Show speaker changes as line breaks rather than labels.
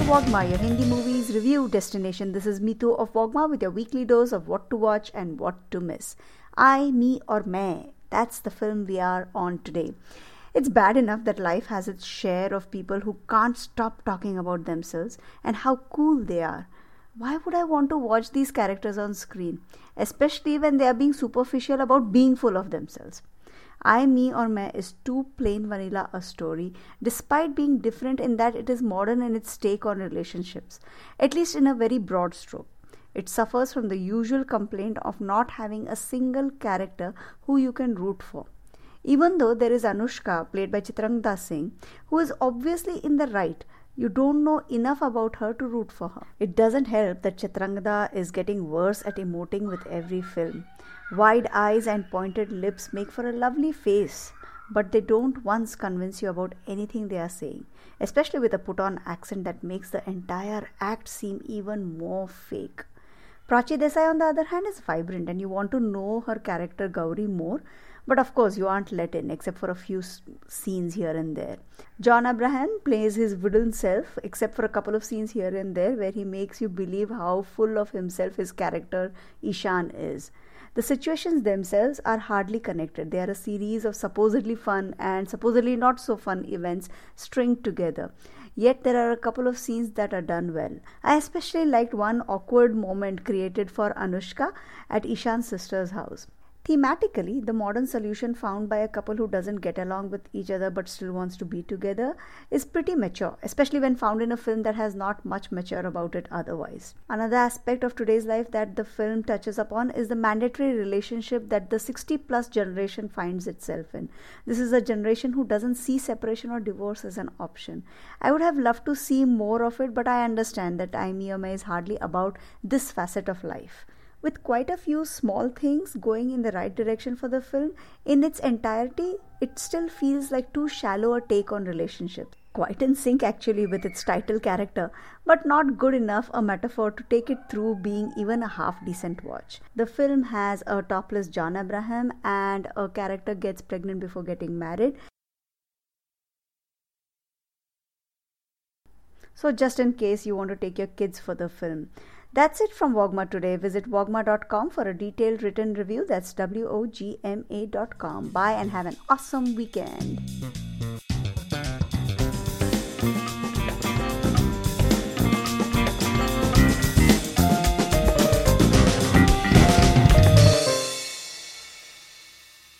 Wogma, your Hindi movies review destination. This is Mitu of Wogma with your weekly dose of what to watch and what to miss. I, Me or Main, that's the film we are on today. It's bad enough that life has its share of people who can't stop talking about themselves and how cool they are. Why would I want to watch these characters on screen, especially when they are being superficial about being full of themselves? I, Me or Main is too plain vanilla a story, despite being different in that it is modern in its take on relationships, at least in a very broad stroke. It suffers from the usual complaint of not having a single character who you can root for. Even though there is Anushka, played by Chitrangada Singh, who is obviously in the right, you don't know enough about her to root for her. It doesn't help that Chitrangada is getting worse at emoting with every film. Wide eyes and pointed lips make for a lovely face, but they don't once convince you about anything they are saying, especially with a put-on accent that makes the entire act seem even more fake. Prachi Desai, on the other hand, is vibrant and you want to know her character Gauri more, but of course you aren't let in except for a few scenes here and there. John Abraham plays his wooden self except for a couple of scenes here and there where he makes you believe how full of himself his character Ishan is. The situations themselves are hardly connected. They are a series of supposedly fun and supposedly not so fun events stringed together. Yet there are a couple of scenes that are done well. I especially liked one awkward moment created for Anushka at Ishan's sister's house. Thematically, the modern solution found by a couple who doesn't get along with each other but still wants to be together is pretty mature, especially when found in a film that has not much mature about it otherwise. Another aspect of today's life that the film touches upon is the mandatory relationship that the 60-plus generation finds itself in. This is a generation who doesn't see separation or divorce as an option. I would have loved to see more of it, but I understand that I, Me or Main is hardly about this facet of life. With quite a few small things going in the right direction for the film, in its entirety, it still feels like too shallow a take on relationships. Quite in sync actually with its title character, but not good enough a metaphor to take it through being even a half-decent watch. The film has a topless John Abraham and a character gets pregnant before getting married. So just in case you want to take your kids for the film. That's it from Wogma today. Visit wogma.com for a detailed written review. That's wogma.com. Bye and have an awesome weekend.